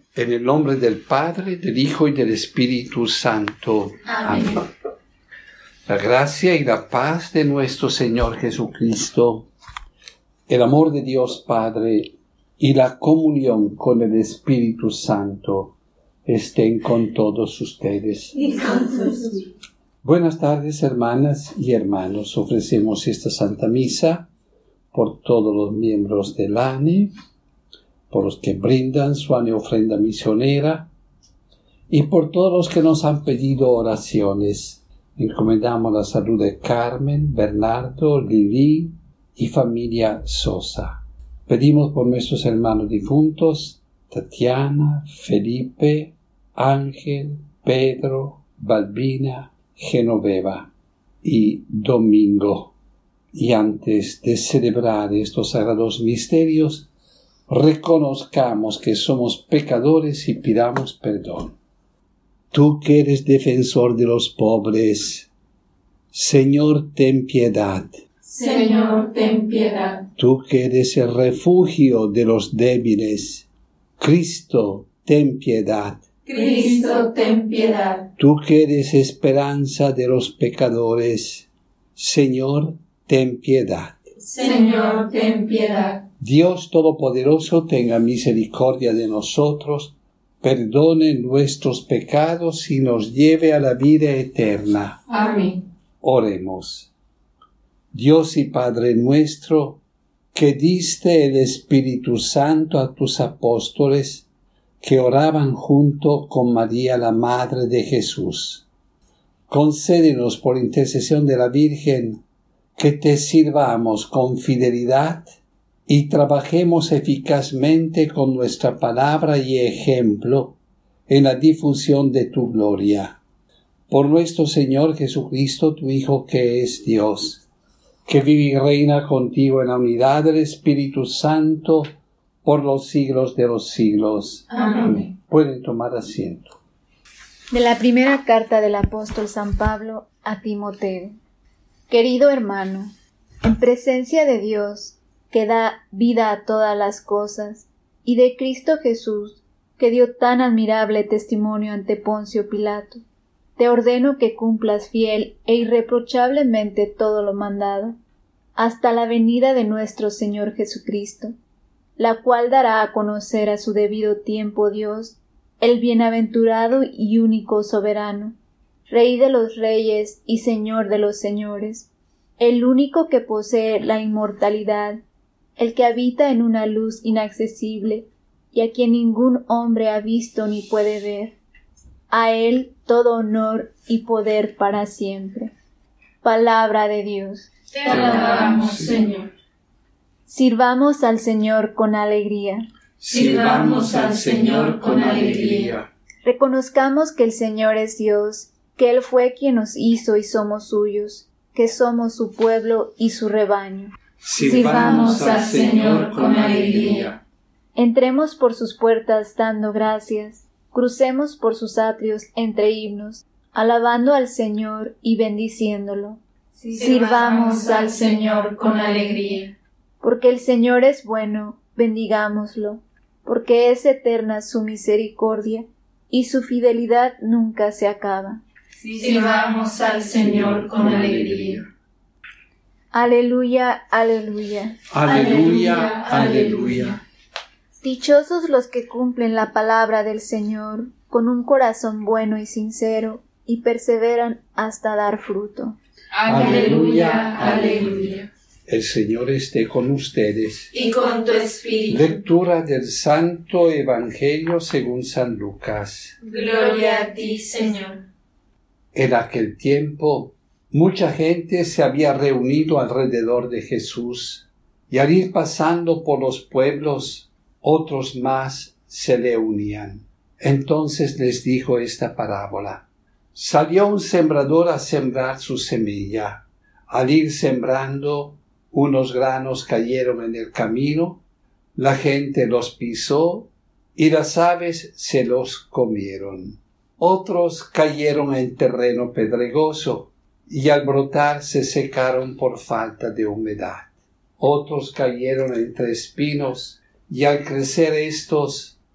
En el nombre del Padre, del Hijo y del Espíritu Santo. Amén. La gracia y la paz de nuestro Señor Jesucristo, el amor de Dios Padre y la comunión con el Espíritu Santo estén con todos ustedes. Y con sus... Buenas tardes, hermanas y hermanos. Ofrecemos esta Santa Misa por todos los miembros del ANE, por los que brindan su ofrenda misionera y por todos los que nos han pedido oraciones. Encomendamos la salud de Carmen, Bernardo, Lili y familia Sosa. Pedimos por nuestros hermanos difuntos, Tatiana, Felipe, Ángel, Pedro, Balbina, Genoveva y Domingo. Y antes de celebrar estos sagrados misterios, reconozcamos que somos pecadores y pidamos perdón. Tú que eres defensor de los pobres, Señor, ten piedad. Señor, ten piedad. Tú que eres el refugio de los débiles, Cristo, ten piedad. Cristo, ten piedad. Tú que eres esperanza de los pecadores, Señor, ten piedad. Señor, ten piedad. Dios Todopoderoso tenga misericordia de nosotros, perdone nuestros pecados y nos lleve a la vida eterna. Amén. Oremos. Dios y Padre nuestro, que diste el Espíritu Santo a tus apóstoles, que oraban junto con María, la Madre de Jesús. Concédenos por intercesión de la Virgen, que te sirvamos con fidelidad y trabajemos eficazmente con nuestra palabra y ejemplo en la difusión de tu gloria. Por nuestro Señor Jesucristo, tu Hijo, que es Dios, que vive y reina contigo en la unidad del Espíritu Santo por los siglos de los siglos. Amén. Pueden tomar asiento. De la primera carta del apóstol San Pablo a Timoteo. Querido hermano, en presencia de Dios, que da vida a todas las cosas, y de Cristo Jesús, que dio tan admirable testimonio ante Poncio Pilato, te ordeno que cumplas fiel e irreprochablemente todo lo mandado, hasta la venida de nuestro Señor Jesucristo, la cual dará a conocer a su debido tiempo Dios, el bienaventurado y único soberano, Rey de los reyes y Señor de los señores, el único que posee la inmortalidad, el que habita en una luz inaccesible y a quien ningún hombre ha visto ni puede ver. A él todo honor y poder para siempre. Palabra de Dios. Te alabamos, Señor. Sirvamos al Señor con alegría. Sirvamos al Señor con alegría. Reconozcamos que el Señor es Dios, que Él fue quien nos hizo y somos suyos, que somos su pueblo y su rebaño. Sirvamos al Señor con alegría. Entremos por sus puertas dando gracias, crucemos por sus atrios entre himnos, alabando al Señor y bendiciéndolo. Sirvamos al Señor con alegría. Porque el Señor es bueno, bendigámoslo, porque es eterna su misericordia, y su fidelidad nunca se acaba. Sirvamos al Señor con alegría. Aleluya, aleluya. Aleluya, aleluya. Dichosos los que cumplen la palabra del Señor con un corazón bueno y sincero, y perseveran hasta dar fruto. Aleluya, aleluya. El Señor esté con ustedes. Y con tu espíritu. Lectura del Santo Evangelio según San Lucas. Gloria a ti, Señor. En aquel tiempo, mucha gente se había reunido alrededor de Jesús, y al ir pasando por los pueblos, otros más se le unían. Entonces les dijo esta parábola. Salió un sembrador a sembrar su semilla. Al ir sembrando, unos granos cayeron en el camino, la gente los pisó y las aves se los comieron. Otros cayeron en terreno pedregoso y al brotar se secaron por falta de humedad. Otros cayeron entre espinos y al crecer estos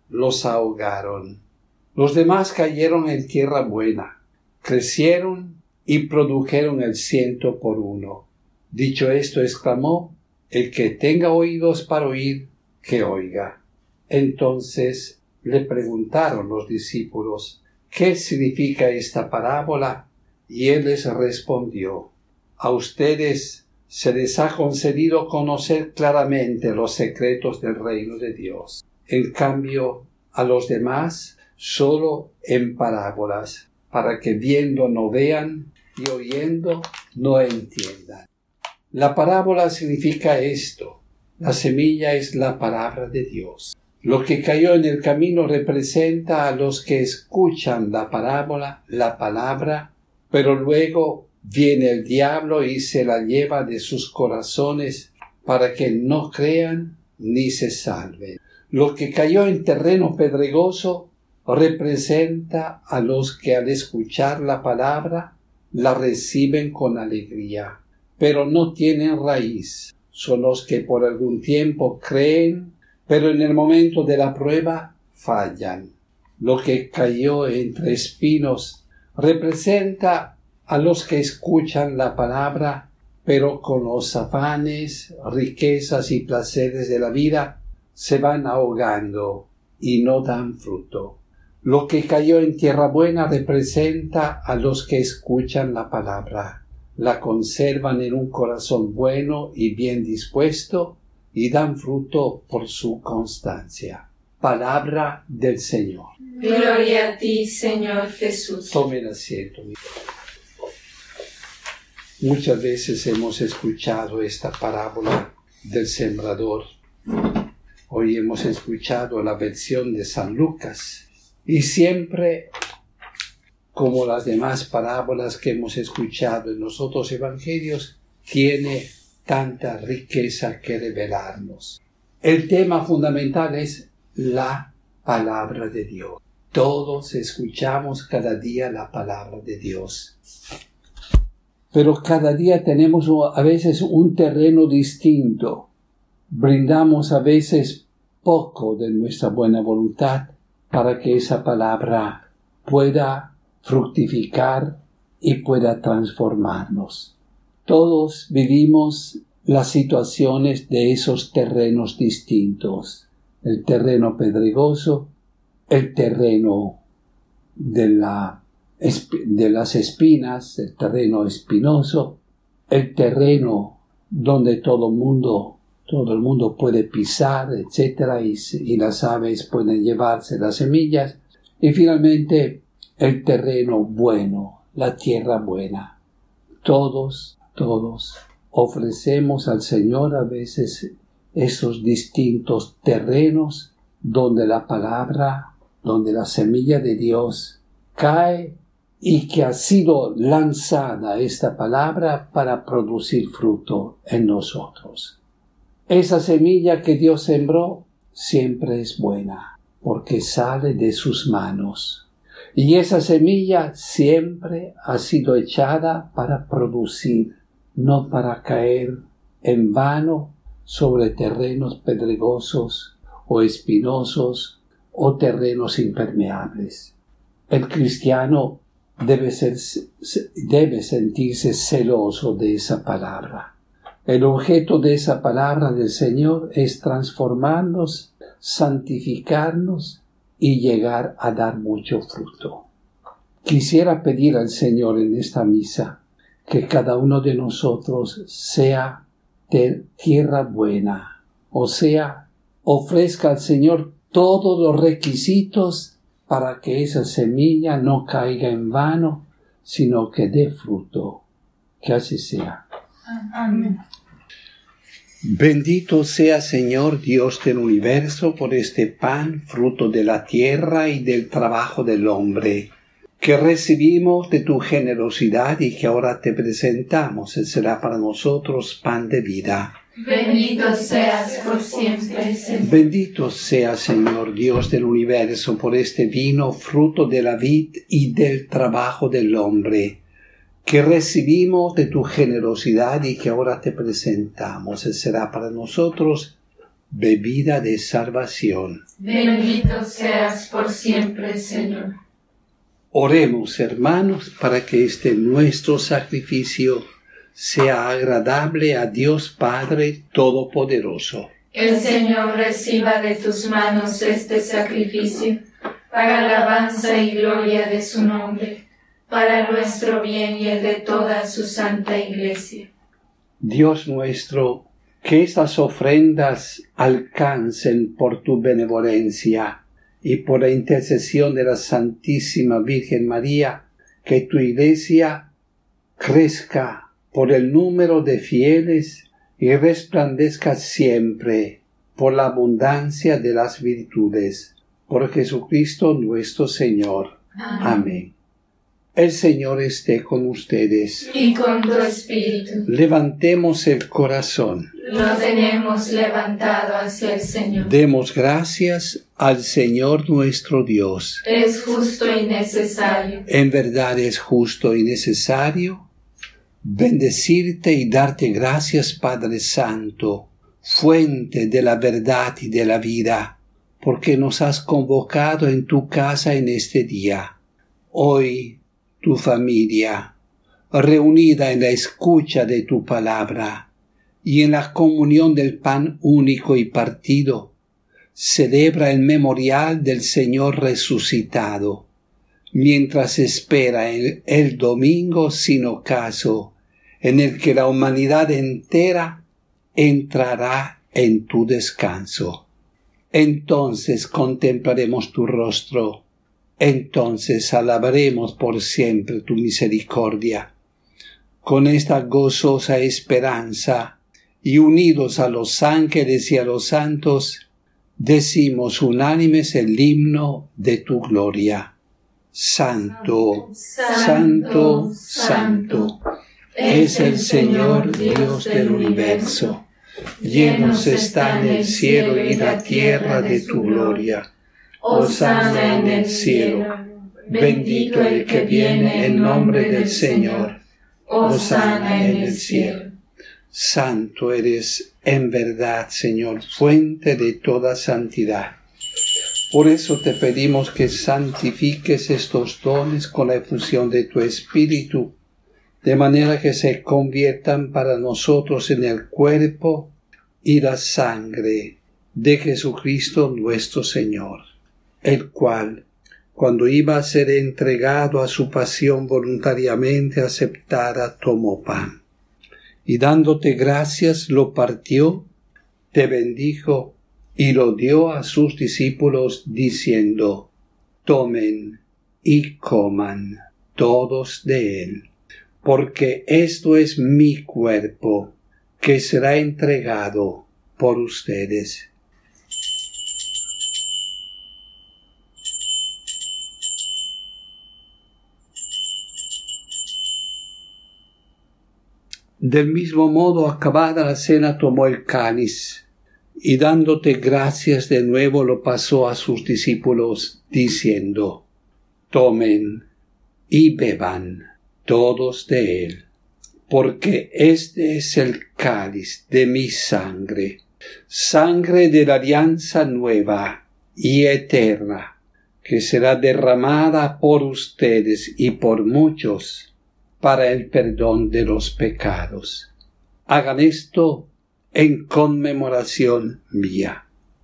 los ahogaron. Los demás cayeron en tierra buena, crecieron y produjeron el 100 por 1. Dicho esto, exclamó: el que tenga oídos para oír, que oiga. Entonces le preguntaron los discípulos: ¿qué significa esta parábola? Y él les respondió: a ustedes se les ha concedido conocer claramente los secretos del reino de Dios. En cambio, a los demás, solo en parábolas, para que viendo no vean y oyendo no entiendan. La parábola significa esto: la semilla es la palabra de Dios. Lo que cayó en el camino representa a los que escuchan la parábola, la palabra, pero luego viene el diablo y se la lleva de sus corazones para que no crean ni se salven. Lo que cayó en terreno pedregoso representa a los que al escuchar la palabra la reciben con alegría, pero no tienen raíz. Son los que por algún tiempo creen, pero en el momento de la prueba fallan. Lo que cayó entre espinos representa a los que escuchan la palabra, pero con los afanes, riquezas y placeres de la vida se van ahogando y no dan fruto. Lo que cayó en tierra buena representa a los que escuchan la palabra, la conservan en un corazón bueno y bien dispuesto y dan fruto por su constancia. Palabra del Señor. Gloria a ti, Señor Jesús. Tomen asiento. Muchas veces hemos escuchado esta parábola del sembrador. Hoy hemos escuchado la versión de San Lucas. Y siempre, como las demás parábolas que hemos escuchado en los otros evangelios, tiene tanta riqueza que revelarnos. El tema fundamental es la palabra de Dios. Todos escuchamos cada día la palabra de Dios. Pero cada día tenemos a veces un terreno distinto. Brindamos a veces poco de nuestra buena voluntad para que esa palabra pueda fructificar y pueda transformarnos. Todos vivimos las situaciones de esos terrenos distintos. El terreno pedregoso, el terreno de las espinas, el terreno espinoso, el terreno donde todo el mundo puede pisar, etcétera, y las aves pueden llevarse las semillas, y finalmente el terreno bueno, la tierra buena. Todos ofrecemos al Señor a veces esos distintos terrenos donde la palabra, donde la semilla de Dios cae y que ha sido lanzada esta palabra para producir fruto en nosotros. Esa semilla que Dios sembró siempre es buena, porque sale de sus manos. Y esa semilla siempre ha sido echada para producir, no para caer en vano sobre terrenos pedregosos o espinosos o terrenos impermeables. El cristiano debe sentirse celoso de esa palabra. El objeto de esa palabra del Señor es transformarnos, santificarnos y llegar a dar mucho fruto. Quisiera pedir al Señor en esta misa que cada uno de nosotros sea de tierra buena, o sea, ofrezca al Señor todos los requisitos para que esa semilla no caiga en vano, sino que dé fruto. Que así sea. Amén. Bendito sea, Señor Dios del universo, por este pan, fruto de la tierra y del trabajo del hombre, que recibimos de tu generosidad y que ahora te presentamos. Él será para nosotros pan de vida. Bendito seas por siempre, Señor. Bendito sea, Señor Dios del universo, por este vino, fruto de la vid y del trabajo del hombre, que recibimos de tu generosidad y que ahora te presentamos. Él será para nosotros bebida de salvación. Bendito seas por siempre, Señor. Oremos, hermanos, para que este nuestro sacrificio sea agradable a Dios Padre Todopoderoso. El Señor reciba de tus manos este sacrificio, para alabanza y gloria de su nombre, para nuestro bien y el de toda su santa Iglesia. Dios nuestro, que estas ofrendas alcancen por tu benevolencia y por la intercesión de la Santísima Virgen María, que tu Iglesia crezca por el número de fieles y resplandezca siempre por la abundancia de las virtudes. Por Jesucristo nuestro Señor. Amén. El Señor esté con ustedes. Y con tu espíritu. Levantemos el corazón. Lo tenemos levantado hacia el Señor. Demos gracias al Señor nuestro Dios. Es justo y necesario. En verdad es justo y necesario bendecirte y darte gracias, Padre Santo, fuente de la verdad y de la vida, porque nos has convocado en tu casa en este día. Hoy, tu familia, reunida en la escucha de tu palabra y en la comunión del pan único y partido, celebra el memorial del Señor resucitado, mientras espera el domingo sin ocaso, en el que la humanidad entera entrará en tu descanso. Entonces contemplaremos tu rostro, entonces alabaremos por siempre tu misericordia. Con esta gozosa esperanza, y unidos a los ángeles y a los santos, decimos unánimes el himno de tu gloria. Santo, santo, santo, es el Señor Dios del universo. Llenos están el cielo y la tierra de tu gloria. Hosana en el cielo. Bendito el que viene en nombre del Señor. Hosana en el cielo. Santo eres en verdad, Señor, fuente de toda santidad. Por eso te pedimos que santifiques estos dones con la efusión de tu Espíritu, de manera que se conviertan para nosotros en el cuerpo y la sangre de Jesucristo nuestro Señor, el cual, cuando iba a ser entregado a su pasión voluntariamente aceptada, tomó pan, y dándote gracias lo partió, te bendijo y lo dio a sus discípulos diciendo: tomen y coman todos de él, porque esto es mi cuerpo, que será entregado por ustedes. Del mismo modo, acabada la cena, tomó el cáliz, y dándote gracias de nuevo lo pasó a sus discípulos, diciendo: tomen y beban todos de él, porque este es el cáliz de mi sangre, sangre de la alianza nueva y eterna, que será derramada por ustedes y por muchos para el perdón de los pecados. Hagan esto en conmemoración mía.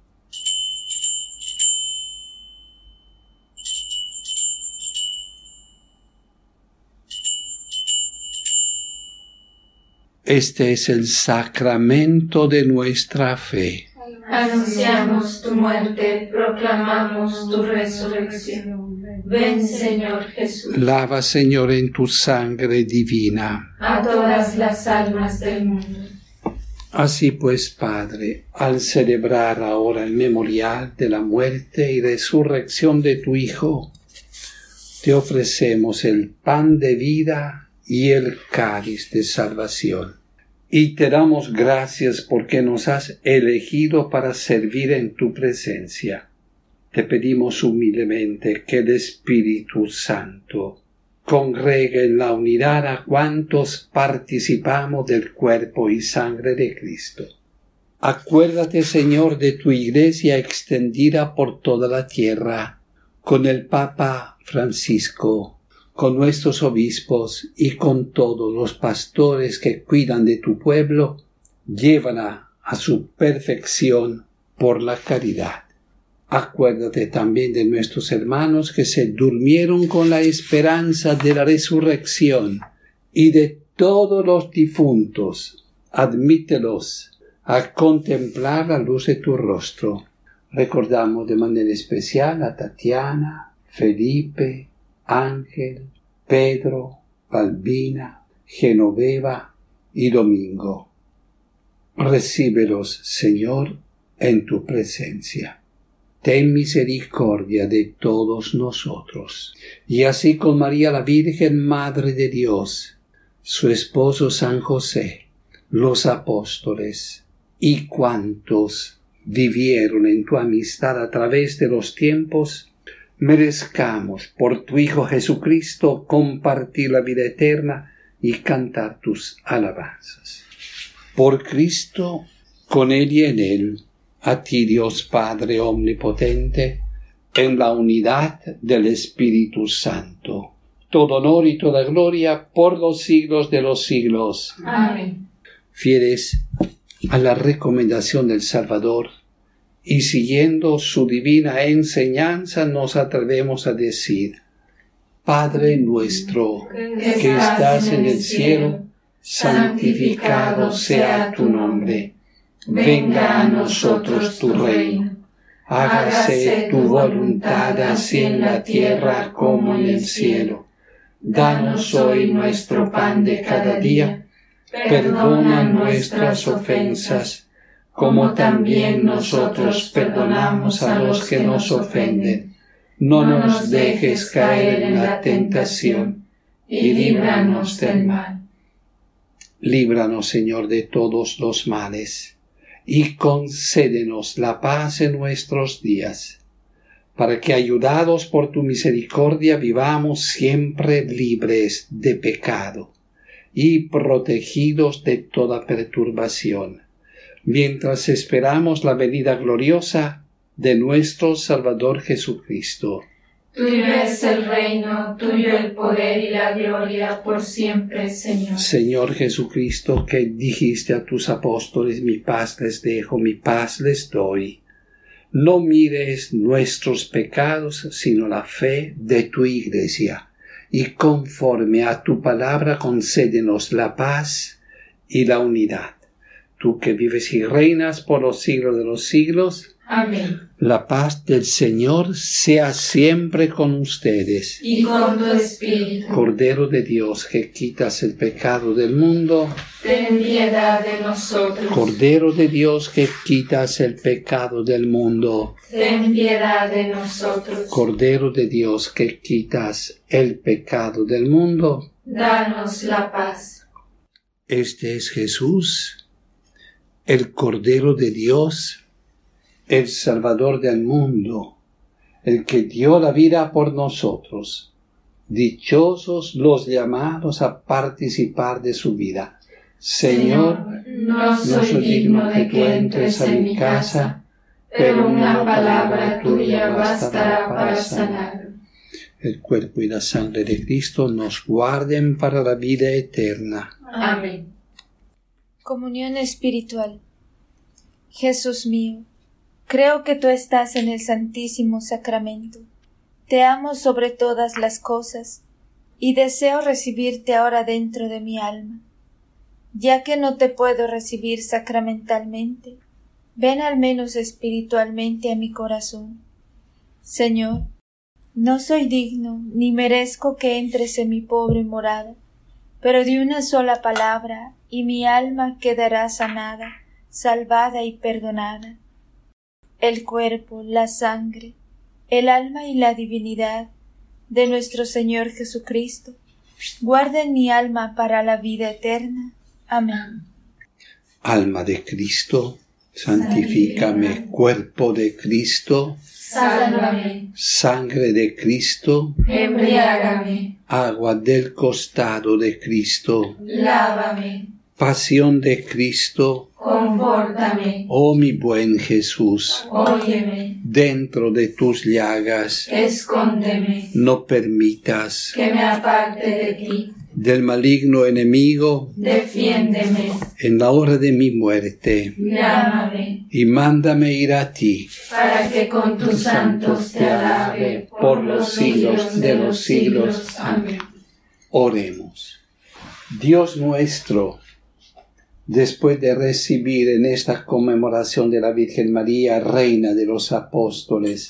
Este es el sacramento de nuestra fe. Anunciamos tu muerte, proclamamos tu resurrección. Ven, Señor Jesús. Lava, Señor, en tu sangre divina a todas las almas del mundo. Así pues, Padre, al celebrar ahora el memorial de la muerte y resurrección de tu Hijo, te ofrecemos el pan de vida y el cáliz de salvación. Y te damos gracias porque nos has elegido para servir en tu presencia. Te pedimos humildemente que el Espíritu Santo congregue en la unidad a cuantos participamos del cuerpo y sangre de Cristo. Acuérdate, Señor, de tu Iglesia extendida por toda la tierra, con el Papa Francisco, con nuestros obispos y con todos los pastores que cuidan de tu pueblo, llévala a su perfección por la caridad. Acuérdate también de nuestros hermanos que se durmieron con la esperanza de la resurrección y de todos los difuntos. Admítelos a contemplar la luz de tu rostro. Recordamos de manera especial a Tatiana, Felipe, Ángel, Pedro, Balbina, Genoveva y Domingo. Recíbelos, Señor, en tu presencia. Ten misericordia de todos nosotros. Y así con María la Virgen, Madre de Dios, su esposo San José, los apóstoles y cuantos vivieron en tu amistad a través de los tiempos, merezcamos por tu Hijo Jesucristo compartir la vida eterna y cantar tus alabanzas. Por Cristo, con Él y en Él, a ti Dios Padre Omnipotente, en la unidad del Espíritu Santo, todo honor y toda gloria por los siglos de los siglos. Amén. Fieles a la recomendación del Salvador y siguiendo su divina enseñanza, nos atrevemos a decir: Padre nuestro que estás en el cielo, santificado sea tu nombre. Venga a nosotros tu reino. Hágase tu voluntad así en la tierra como en el cielo. Danos hoy nuestro pan de cada día. Perdona nuestras ofensas, como también nosotros perdonamos a los que nos ofenden. No nos dejes caer en la tentación, y líbranos del mal. Líbranos, Señor, de todos los males, y concédenos la paz en nuestros días, para que, ayudados por tu misericordia, vivamos siempre libres de pecado y protegidos de toda perturbación, mientras esperamos la venida gloriosa de nuestro Salvador Jesucristo. Tuyo es el reino, tuyo el poder y la gloria por siempre, Señor. Señor Jesucristo, que dijiste a tus apóstoles: mi paz les dejo, mi paz les doy. No mires nuestros pecados, sino la fe de tu Iglesia, y conforme a tu palabra concédenos la paz y la unidad. Tú que vives y reinas por los siglos de los siglos. Amén. La paz del Señor sea siempre con ustedes. Y con tu espíritu. Cordero de Dios, que quitas el pecado del mundo, ten piedad de nosotros. Cordero de Dios, que quitas el pecado del mundo, ten piedad de nosotros. Cordero de Dios, que quitas el pecado del mundo, danos la paz. Este es Jesús, el Cordero de Dios, el Salvador del mundo, el que dio la vida por nosotros. Dichosos los llamados a participar de su vida. Señor, no soy digno de que entres en mi casa, pero una palabra tuya bastará para sanar. El cuerpo y la sangre de Cristo nos guarden para la vida eterna. Amén. Comunión espiritual. Jesús mío, creo que tú estás en el Santísimo Sacramento. Te amo sobre todas las cosas y deseo recibirte ahora dentro de mi alma. Ya que no te puedo recibir sacramentalmente, ven al menos espiritualmente a mi corazón. Señor, no soy digno ni merezco que entres en mi pobre morada, pero de una sola palabra y mi alma quedará sanada, salvada y perdonada. El cuerpo, la sangre, el alma y la divinidad de nuestro Señor Jesucristo guarden mi alma para la vida eterna. Amén. Alma de Cristo, santifícame. Cuerpo de Cristo, sálvame. Sangre de Cristo, embriágame. Agua del costado de Cristo, lávame. Pasión de Cristo, confórtame. Oh mi buen Jesús, Óyeme, dentro de tus llagas, escóndeme, no permitas que me aparte de ti. del maligno enemigo, Defiéndeme, en la hora de mi muerte, llámame, y mándame ir a ti, para que con tus santos te alabe por los siglos de los siglos. Amén. Oremos. Dios nuestro, después de recibir en esta conmemoración de la Virgen María, Reina de los Apóstoles,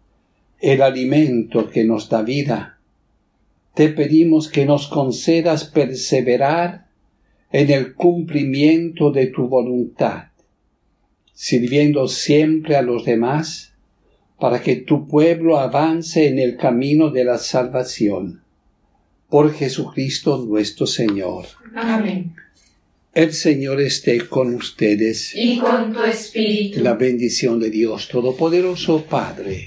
el alimento que nos da vida, te pedimos que nos concedas perseverar en el cumplimiento de tu voluntad, sirviendo siempre a los demás, para que tu pueblo avance en el camino de la salvación. Por Jesucristo nuestro Señor. Amén. El Señor esté con ustedes. Y con tu espíritu. La bendición de Dios Todopoderoso, Padre,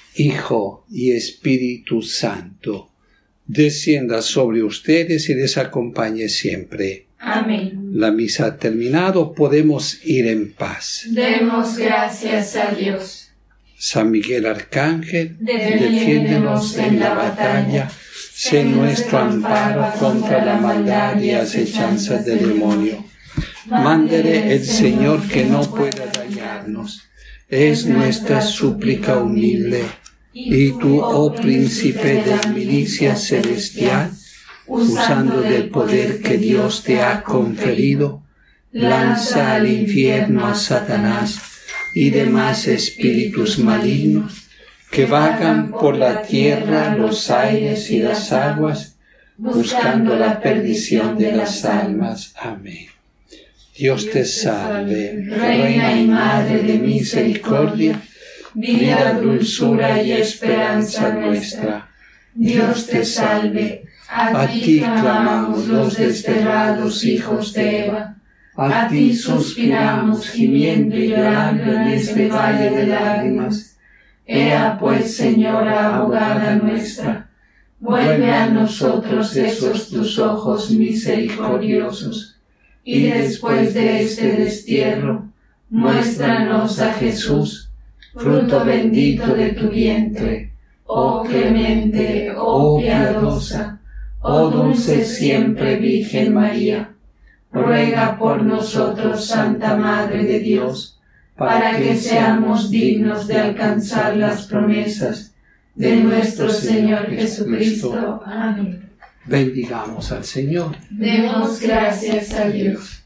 Hijo y Espíritu Santo, descienda sobre ustedes y les acompañe siempre. Amén. La misa ha terminado, podemos ir en paz. Demos gracias a Dios. San Miguel Arcángel, Defiéndenos en la batalla. sé nuestro amparo contra la maldad y acechanzas del demonio. Mándele el Señor que no pueda dañarnos. Es nuestra súplica humilde. Y tú, oh príncipe de la milicia celestial, usando del poder que Dios te ha conferido, lanza al infierno a Satanás y demás espíritus malignos que vagan por la tierra, los aires y las aguas, buscando la perdición de las almas. Amén. Dios te salve, Reina y Madre de misericordia, vida, dulzura y esperanza nuestra. Dios te salve, a ti clamamos los desterrados hijos de Eva, a ti suspiramos gimiendo y llorando en este valle de lágrimas. Ea pues, Señora, abogada nuestra, vuelve a nosotros esos tus ojos misericordiosos, y después de este destierro, muéstranos a Jesús, fruto bendito de tu vientre, oh clemente, oh piadosa, oh dulce siempre Virgen María. Ruega por nosotros, Santa Madre de Dios, para que seamos dignos de alcanzar las promesas de nuestro Señor Jesucristo. Amén. Bendigamos al Señor. Demos gracias a Dios.